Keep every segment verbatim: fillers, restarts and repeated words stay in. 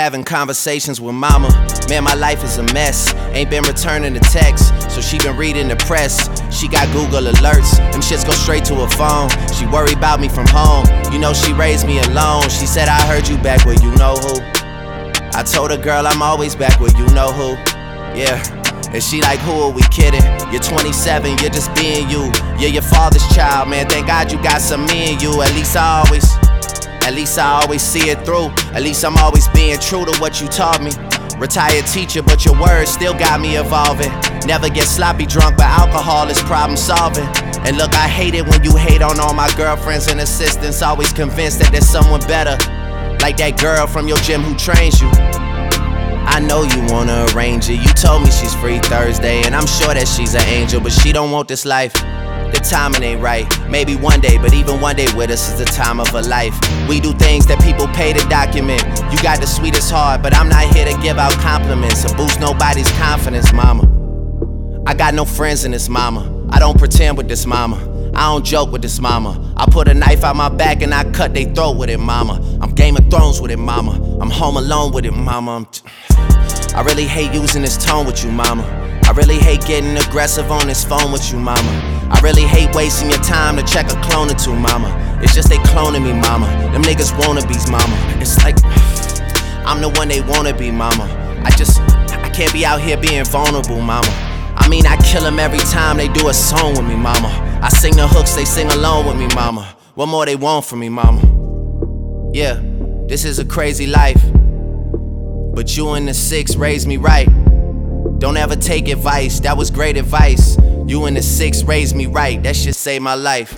Having conversations with mama. Man, my life is a mess. Ain't been returning the text, so she been reading the press. She got Google alerts, them shits go straight to her phone. She worry about me from home, you know she raised me alone. She said, I heard you back where you know who. I told her, girl, I'm always back where you know who. Yeah, and she like, who are we kidding? You're twenty-seven, you're just being you. You're your father's child, man, thank God you got some me in you. At least I always At least I always see it through. At least I'm always being true to what you taught me. Retired teacher, but your words still got me evolving. Never get sloppy drunk, but alcohol is problem solving. And look, I hate it when you hate on all my girlfriends and assistants. Always convinced that there's someone better, like that girl from your gym who trains you. I know you wanna arrange it. You told me she's free Thursday, and I'm sure that she's an angel, but she don't want this life. The timing ain't right, maybe one day, but even one day with us is the time of her life. We do things that people pay to document. You got the sweetest heart, but I'm not here to give out compliments or boost nobody's confidence, mama. I got no friends in this mama. I don't pretend with this mama. I don't joke with this mama. I put a knife out my back and I cut they throat with it, mama. I'm Game of Thrones with it, mama. I'm home alone with it, mama. I'm t- I really hate using this tone with you, mama. I really hate getting aggressive on this phone with you, mama. I really hate wasting your time to check a clone or two, mama. It's just they cloning me, mama. Them niggas wannabes, mama. It's like I'm the one they wanna be, mama. I just, I can't be out here being vulnerable, mama. I mean, I kill them every time they do a song with me, mama. I sing the hooks, they sing along with me, mama. What more they want from me, mama? Yeah, this is a crazy life, but you and the six raised me right. Don't ever take advice, that was great advice. You and the six raised me right, that shit saved my life.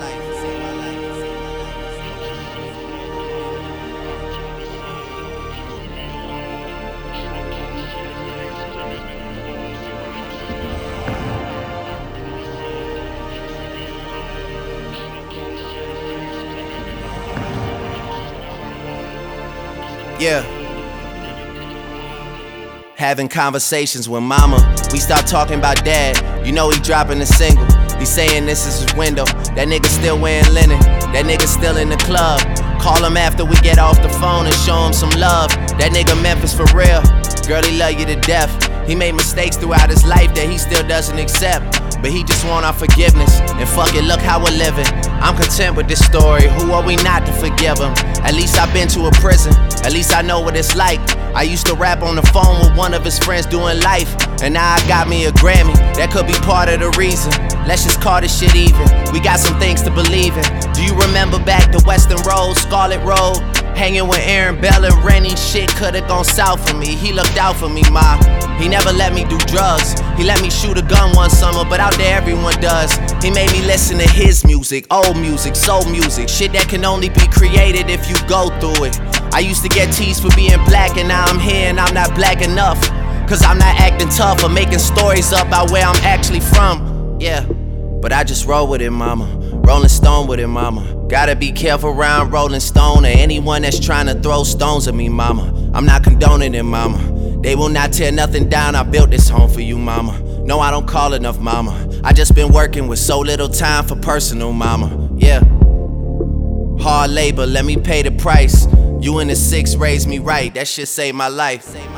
Yeah. Having conversations with mama. We start talking about dad. You know he dropping a single. He saying this is his window. That nigga still wearing linen. That nigga still in the club. Call him after we get off the phone and show him some love. That nigga Memphis for real. Girl, he love you to death. He made mistakes throughout his life that he still doesn't accept, but he just want our forgiveness. And fuck it, look how we're living. I'm content with this story. Who are we not to forgive him? At least I've been to a prison. At least I know what it's like. I used to rap on the phone with one of his friends doing life, and now I got me a Grammy. That could be part of the reason. Let's just call this shit even. We got some things to believe in. Do you remember back to Western Road, Scarlet Road? Hanging with Aaron Bell and Rennie, shit could've gone south for me. He looked out for me, ma. He never let me do drugs. He let me shoot a gun one summer, but out there everyone does. He made me listen to his music, old music, soul music. Shit that can only be created if you go through it. I used to get teased for being black, and now I'm here and I'm not black enough. Cause I'm not acting tough or making stories up about where I'm actually from. Yeah, but I just roll with it, mama. Rolling Stone with it, mama. Gotta be careful around Rolling Stone or anyone that's trying to throw stones at me, mama. I'm not condoning it, mama. They will not tear nothing down. I built this home for you, mama. No, I don't call enough, mama. I just been working with so little time for personal, mama. Yeah. Hard labor, let me pay the price. You and the six raised me right. That shit saved my life.